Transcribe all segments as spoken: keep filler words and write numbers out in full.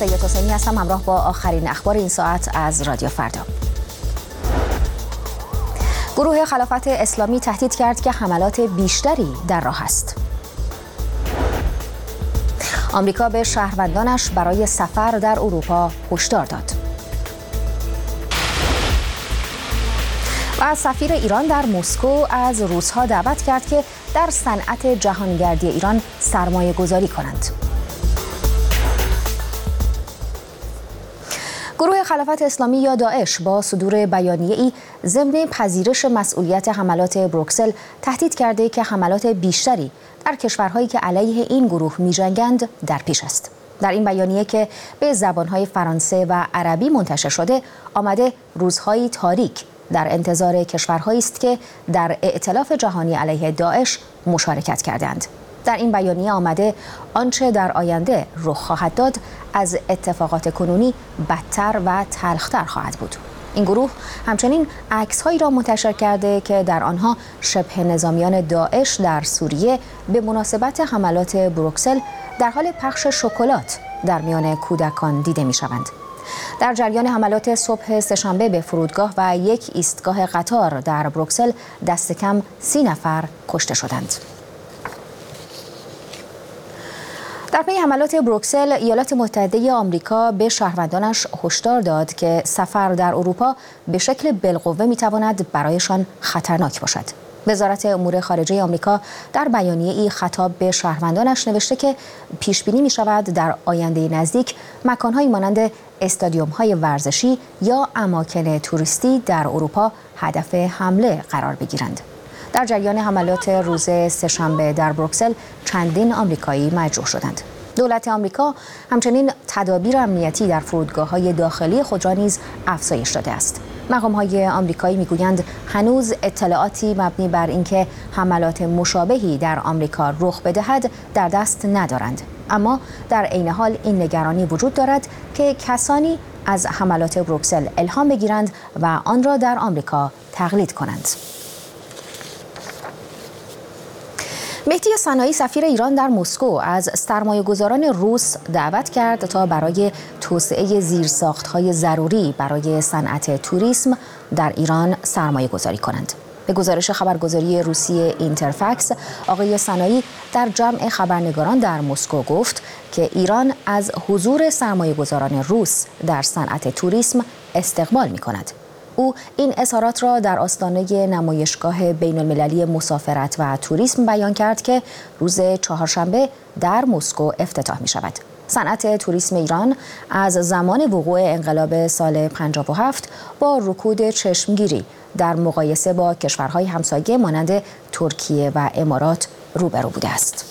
سید حسینی هستم، همراه با آخرین اخبار این ساعت از رادیو فردا. گروه خلافت اسلامی تهدید کرد که حملات بیشتری در راه است. آمریکا به شهروندانش برای سفر در اروپا هشدار داد. و سفیر ایران در مسکو از روس‌ها دعوت کرد که در صنعت جهانگردی ایران سرمایه گذاری کنند. گروه خلافت اسلامی یا داعش با صدور بیانیه‌ای ضمن پذیرش مسئولیت حملات بروکسل تهدید کرده که حملات بیشتری در کشورهایی که علیه این گروه می‌جنگند در پیش است. در این بیانیه که به زبان‌های فرانسه و عربی منتشر شده، آمده روزهایی تاریک در انتظار کشورهایی است که در ائتلاف جهانی علیه داعش مشارکت کردند. در این بیانیه آمده آنچه در آینده رخ خواهد داد از اتفاقات کنونی بدتر و تلختر خواهد بود. این گروه همچنین عکس‌هایی را منتشر کرده که در آنها شبه نظامیان داعش در سوریه به مناسبت حملات بروکسل در حال پخش شکلات در میان کودکان دیده می‌شوند. در جریان حملات صبح سه‌شنبه به فرودگاه و یک ایستگاه قطار در بروکسل دست کم سی نفر کشته شدند. در پی حملات بروکسل، ایالات متحده آمریکا به شهروندانش هشدار داد که سفر در اروپا به شکل بالقوه می‌تواند برایشان خطرناک باشد. وزارت امور خارجه آمریکا در بیانیه‌ای خطاب به شهروندانش نوشته که پیش بینی می‌شود در آینده نزدیک مکان‌هایی مانند استادیوم‌های ورزشی یا اماکن توریستی در اروپا هدف حمله قرار بگیرند. در جریان حملات روز سه‌شنبه در بروکسل چندین آمریکایی مجروح شدند. دولت آمریکا همچنین تدابیر امنیتی در فرودگاه‌های داخلی خود را نیز افزایش داده است. مقام‌های آمریکایی می‌گویند هنوز اطلاعاتی مبنی بر اینکه حملات مشابهی در آمریکا رخ بدهد در دست ندارند، اما در عین حال این نگرانی وجود دارد که کسانی از حملات بروکسل الهام بگیرند و آن را در آمریکا تقلید کنند. مهدی صناعی سفیر ایران در مسکو از سرمایه‌گذاران روس دعوت کرد تا برای توسعه زیرساخت‌های ضروری برای صنعت توریسم در ایران سرمایه‌گذاری کنند. به گزارش خبرگزاری روسی اینترفکس، آقای صناعی در جمع خبرنگاران در مسکو گفت که ایران از حضور سرمایه‌گذاران روس در صنعت توریسم استقبال می‌کند. او این اظهارات را در آستانه نمایشگاه بین‌المللی مسافرت و توریسم بیان کرد که روز چهارشنبه در مسکو افتتاح می شود. صنعت توریسم ایران از زمان وقوع انقلاب سال پنجاه و هفت با رکود چشمگیری در مقایسه با کشورهای همسایه مانند ترکیه و امارات روبرو بوده است.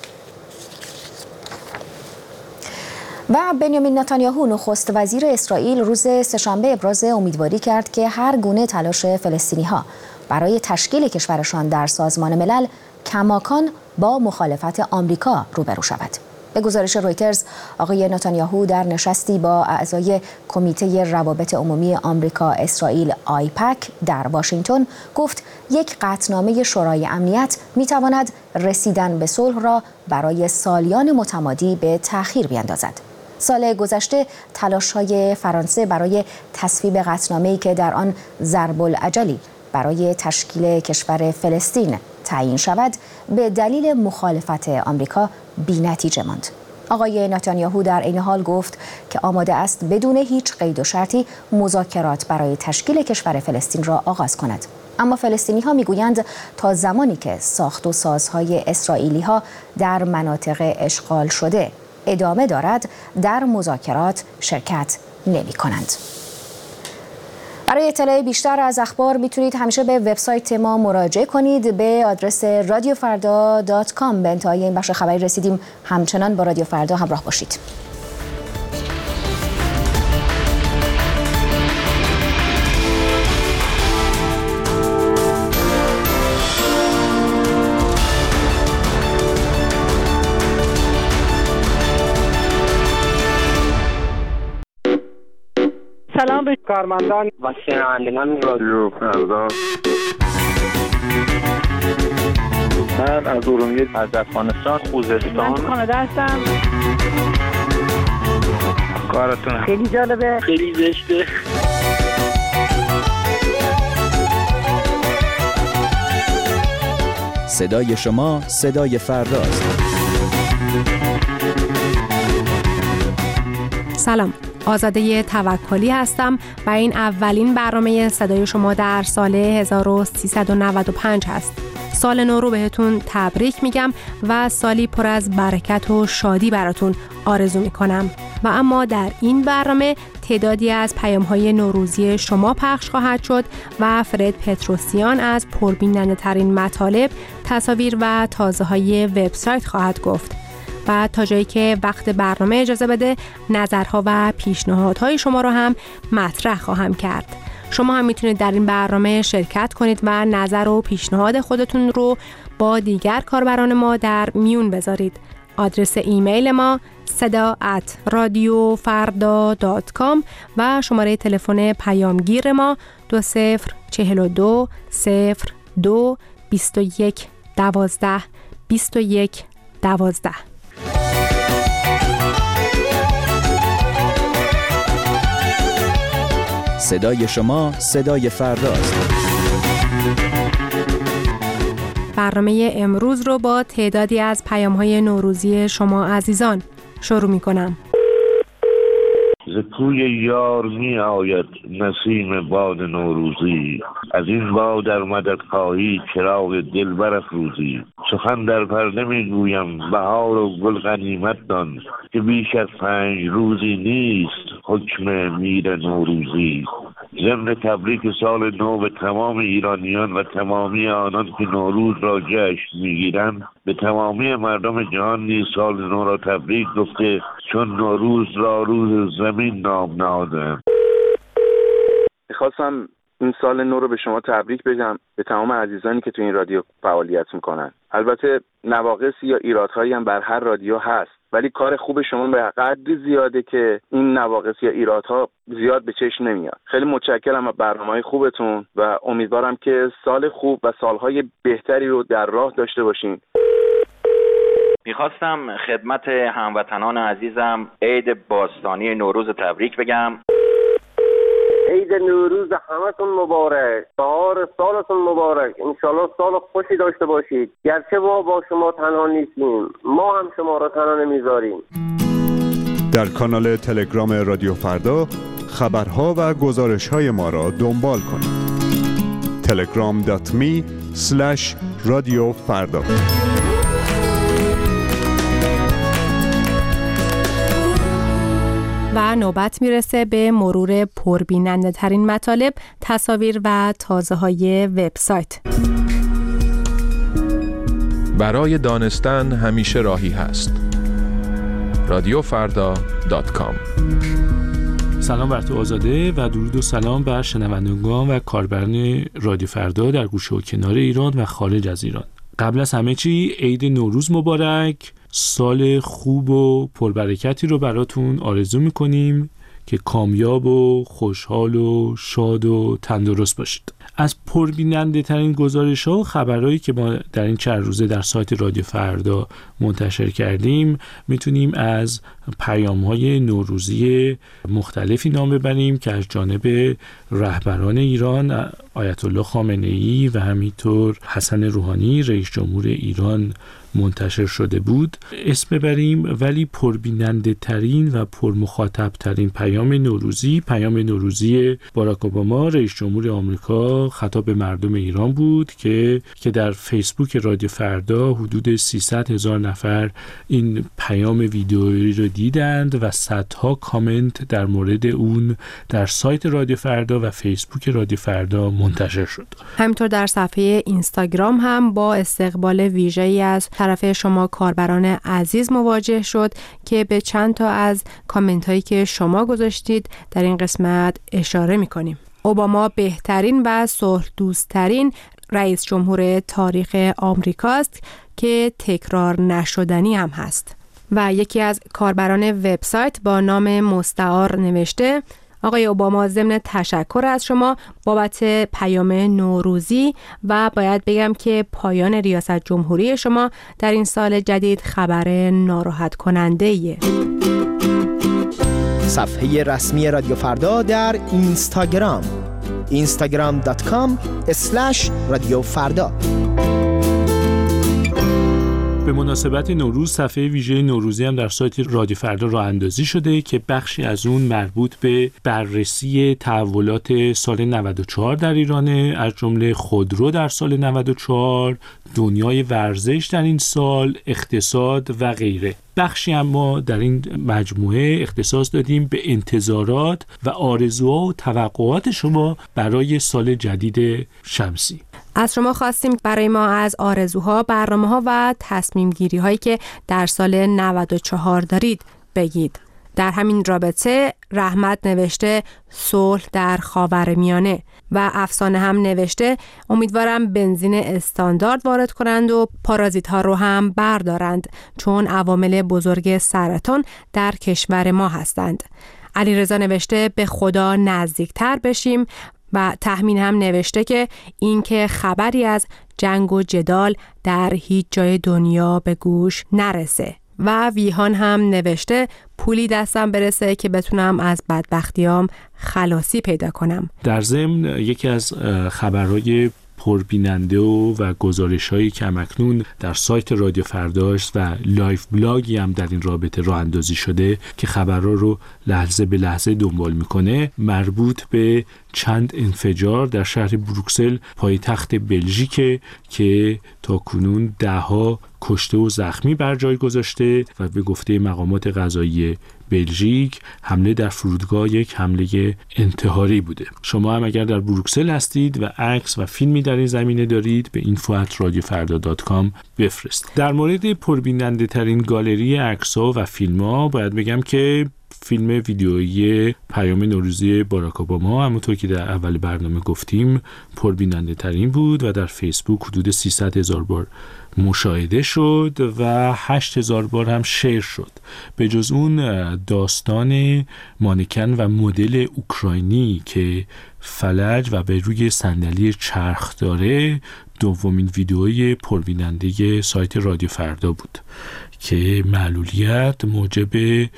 و بنیامین نتانیاهو نخست وزیر اسرائیل روز سه‌شنبه ابراز امیدواری کرد که هر گونه تلاش فلسطینی‌ها برای تشکیل کشورشان در سازمان ملل کماکان با مخالفت آمریکا روبرو شود. به گزارش رویترز، آقای نتانیاهو در نشستی با اعضای کمیته روابط عمومی آمریکا اسرائیل آیپک در واشنگتن گفت یک قطعنامه شورای امنیت می‌تواند رسیدن به صلح را برای سالیان متمادی به تأخیر بیندازد. سال گذشته تلاش‌های فرانسه برای تصویب قطعنامه‌ای که در آن ضرب الاجلی برای تشکیل کشور فلسطین تعیین شود به دلیل مخالفت آمریکا بی‌نتیجه ماند. آقای نتانیاهو در این حال گفت که آماده است بدون هیچ قید و شرطی مذاکرات برای تشکیل کشور فلسطین را آغاز کند. اما فلسطینی‌ها می‌گویند تا زمانی که ساخت و سازهای اسرائیلی‌ها در مناطق اشغال شده ادامه دارد، در مذاکرات شرکت نمی‌کنند. برای اطلاع بیشتر از اخبار میتونید همیشه به وبسایت ما مراجعه کنید به آدرس رادیو فردا دات کام. به انتهای این بخش خبری رسیدیم، همچنان با رادیو فردا همراه باشید. سلام به کارمندان و شنوندگان رادیو فردا. من از ارومیه، از افغانستان، خوزستان، من کانادا هستم. کارتون خیلی جالبه. خیلی زشته. صدای شما صدای فرداست. سلام، آزاده توکلی هستم و این اولین برنامه صدای شما در سال هزار و سیصد و نود و پنج هست. سال نو رو بهتون تبریک میگم و سالی پر از برکت و شادی براتون آرزو میکنم. و اما در این برنامه تعدادی از پیام‌های نوروزی شما پخش خواهد شد و فرد پتروسیان از پربیننده ترین مطالب، تصاویر و تازه‌های وبسایت خواهد گفت. و تا جایی که وقت برنامه اجازه بده نظرها و پیشنهادهای شما رو هم مطرح خواهم کرد. شما هم میتونید در این برنامه شرکت کنید و نظر و پیشنهاد خودتون رو با دیگر کاربران ما در میون بذارید. آدرس ایمیل ما صدا ات رادیو فردا دات کام و شماره تلفن پیامگیر ما دو صفر چهل و دو صفر دو بیست و یک دوازده بیست و یک دوازده. صدای شما صدای فرداست. برنامه امروز رو با تعدادی از پیام‌های نوروزی شما عزیزان شروع می‌کنم. ز کوی یار می آید نسیم باد نوروزی، از این باد در مدد خواهی چراغ دل برافروزی. سخن در پرده می گویم بهار و گل غنیمت دان، که بیش از پنج روزی نیست حکم میر نوروزی. ضمن تبریک سال نو به تمام ایرانیان و تمامی آنان که نوروز را جشن میگیرند، به تمامی مردم جهان نیز سال نو را تبریک گفته، چون نوروز را روز زمین نام نهادند. میخواستم این سال نو رو به شما تبریک بگم، به تمام عزیزانی که تو این رادیو فعالیت میکنن. البته نواقصی یا ایرادهایی هم بر هر رادیو هست، ولی کار خوب شما به قدری زیاده که این نواقص یا ایرادها زیاد به چشم نمیاد. خیلی متشکرم از برنامه‌های خوبتون و امیدوارم که سال خوب و سالهای بهتری رو در راه داشته باشین. میخواستم خدمت هموطنان عزیزم عید باستانی نوروز تبریک بگم. عید نوروز همتون مبارک. بهار سالتون مبارک. انشالله سال خوشی داشته باشید. گرچه ما با شما تنها نیستیم، ما هم شما را تنها نمیذاریم. در کانال تلگرام رادیو فردا خبرها و گزارش‌های ما را دنبال کنید. تلگرام دات می اسلش رادیو فردا. و نوبت میرسه به مرور پربیننده ترین مطالب، تصاویر و تازه های وبسایت. برای دانستن همیشه راهی هست. رادیو فردا دات کام. سلام بر تو آزاده و درود و سلام بر شنوندگان و کاربران رادیو فردا در گوشه و کنار ایران و خارج از ایران. قبل از همه چی عید نوروز مبارک. سال خوب و پربرکتی رو براتون آرزو میکنیم که کامیاب و خوشحال و شاد و تندرست باشید. از پربیننده ترین گزارش ها و خبرهایی که ما در این چند روزه در سایت رادیو فردا منتشر کردیم میتونیم از پیام های نوروزی مختلفی نام ببریم که از جانب رهبران ایران آیت الله خامنه ای و همینطور حسن روحانی رئیس جمهور ایران منتشر شده بود اسم ببریم. ولی پربیننده ترین و پرمخاطب ترین پیام نوروزی پیام نوروزی باراک اوباما رئیس جمهور آمریکا خطاب به مردم ایران بود که که در فیسبوک رادیو فردا حدود سیصد هزار نفر این پیام ویدئویی رو دیدند و صدها کامنت در مورد اون در سایت رادیو فردا و فیسبوک رادیو فردا منتشر شد. همینطور در صفحه اینستاگرام هم با استقبال ویژه‌ای از طرف شما کاربران عزیز مواجه شد که به چند تا از کامنت هایی که شما گذاشتید در این قسمت اشاره می‌کنیم. اوباما بهترین و صلح دوست‌ترین رئیس جمهور تاریخ آمریکاست که تکرار نشدنی هم هست. و یکی از کاربران وبسایت با نام مستعار نوشته: آقای اوباما، ضمن تشکر از شما بابت پیام نوروزی و باید بگم که پایان ریاست جمهوری شما در این سال جدید خبر ناراحت کننده ایه. صفحه رسمی رادیو فردا در اینستاگرام اینستاگرام دات کام اسلش رادیو فردا. به مناسبت نوروز صفحه ویژه نوروزی هم در سایت رادیو فردا راه اندازی شده که بخشی از اون مربوط به بررسی تحولات سال نود و چهار در ایرانه، از جمله خودرو در سال نود و چهار، دنیای ورزش در این سال، اقتصاد و غیره. بخشی اما در این مجموعه اختصاص دادیم به انتظارات و آرزوها و توقعات شما برای سال جدید شمسی. از شما خواستیم برای ما از آرزوها، برنامه‌ها و تصمیم گیری هایی که در سال نود و چهار دارید بگید. در همین رابطه رحمت نوشته صلح در خاورمیانه و افسانه هم نوشته امیدوارم بنزین استاندارد وارد کنند و پارازیت ها رو هم بردارند چون عوامل بزرگ سرطان در کشور ما هستند. علیرضا نوشته به خدا نزدیکتر بشیم و تحمین هم نوشته که این که خبری از جنگ و جدال در هیچ جای دنیا به گوش نرسه. و ویهان هم نوشته پولی دستم برسه که بتونم از بدبختیام خلاصی پیدا کنم. در ضمن یکی از خبرهای پربیننده و, و گزارش هایی که همکنون در سایت رادیو فرداست و لایف بلاگی هم در این رابطه راه اندازی شده که خبرها رو لحظه به لحظه دنبال میکنه، مربوط به چند انفجار در شهر بروکسل پایتخت بلژیک که تا کنون دهها کشته و زخمی بر جای گذاشته و به گفته مقامات قضایی بلژیک حمله در فرودگاه یک حمله انتحاری بوده. شما هم اگر در بروکسل هستید و عکس و فیلمی در این زمینه دارید به اینفو ات رادیو فردا دات کام بفرستید. در مورد پربیننده ترین گالری عکس‌ها و فیلم‌ها باید بگم که فیلم ویدیویی پیام نوروزی باراک اوباما همونطور که در اول برنامه گفتیم پربیننده ترین بود و در فیسبوک حدود سیصد هزار بار مشاهده شد و هشت هزار بار هم شیر شد. به جز اون داستان مانکن و مدل اوکراینی که فلج و به روی صندلی چرخ داره دومین ویدئوی پربیننده سایت رادیو فردا بود که معلولیت موجب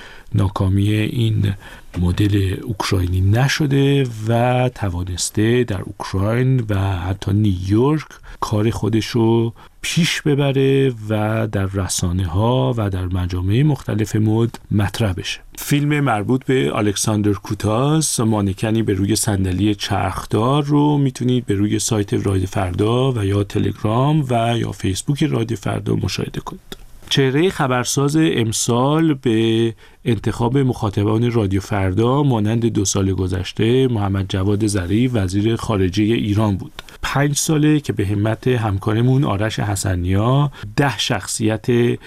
ناکامی این مدل اوکراینی نشده و توانسته در اوکراین و حتی نیویورک کار خودشو پیش ببره و در رسانه ها و در مجامع مختلف مد مطرح بشه. فیلم مربوط به الکساندر کوتاس مانکنی به روی صندلی چرخدار رو میتونید به روی سایت رادیو فردا و یا تلگرام و یا فیسبوک رادیو فردا مشاهده کنید. چهره خبرساز امسال به انتخاب مخاطبان رادیو فردا مانند دو سال گذشته محمد جواد ظریف وزیر خارجه ایران بود. پنج ساله که به همت همکارمون آرش حسنیا ده شخصیت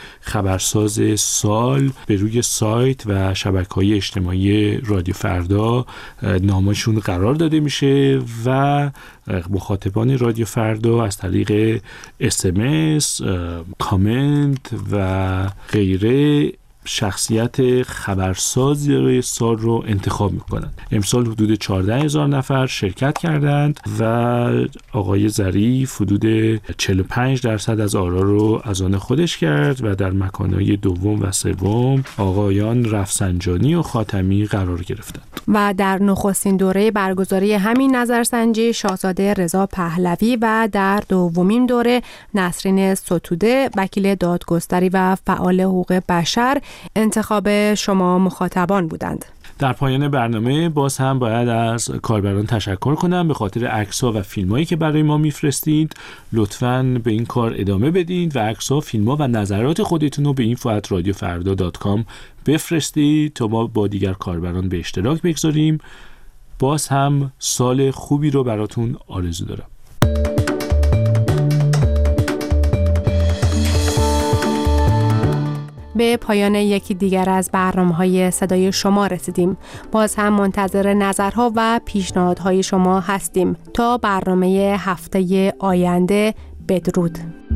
خبرساز سال به روی سایت و شبکه‌های اجتماعی رادیو فردا نامشون قرار داده میشه و مخاطبان رادیو فردا از طریق اس ام اس، کامنت و غیره شخصیت خبرسازی روی سال رو انتخاب میکنند. امسال حدود چهارده هزار نفر شرکت کردند و آقای ظریف حدود چهل و پنج درصد از آرا رو از آن خودش کرد و در مکانهای دوم و سوم آقایان رفسنجانی و خاتمی قرار گرفتند. و در نخستین دوره برگزاری همین نظرسنجی شاهزاده رضا پهلوی و در دومین دوره نسرین ستوده وکیل دادگستری و فعال حقوق بشر انتخاب شما مخاطبان بودند. در پایان برنامه باز هم باید از کاربران تشکر کنم به خاطر عکس‌ها و فیلمایی که برای ما میفرستید. لطفاً به این کار ادامه بدید و عکس‌ها، فیلم‌ها و نظرات خودتون رو به اینفو ات رادیو فردا دات کام بفرستید تا ما با دیگر کاربران به اشتراک بگذاریم. باز هم سال خوبی رو براتون آرزو دارم. به پایان یکی دیگر از برنامه‌های صدای شما رسیدیم. باز هم منتظر نظرها و پیشنهادهای شما هستیم. تا برنامه هفته آینده، بدرود.